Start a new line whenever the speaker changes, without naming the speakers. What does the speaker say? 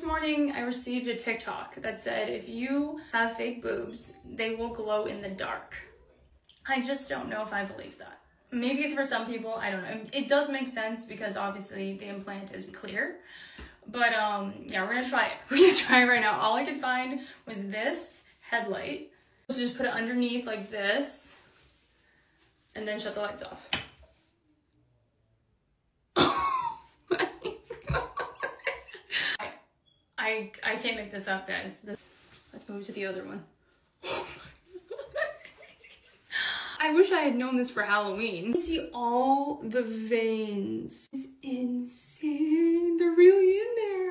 morning I received a TikTok that said if you have fake boobs, they will glow in the dark. I just don't know if I believe that. Maybe it's for some people, I don't know. It does make sense because obviously the implant is clear. But yeah, we're gonna try it. We're gonna try it right now. All I could find was this headlight. So just put it underneath like this and then shut the lights off. I can't make this up, guys. Let's move to the other one. I wish I had known this for Halloween. See all the veins. It's insane. They're really in there.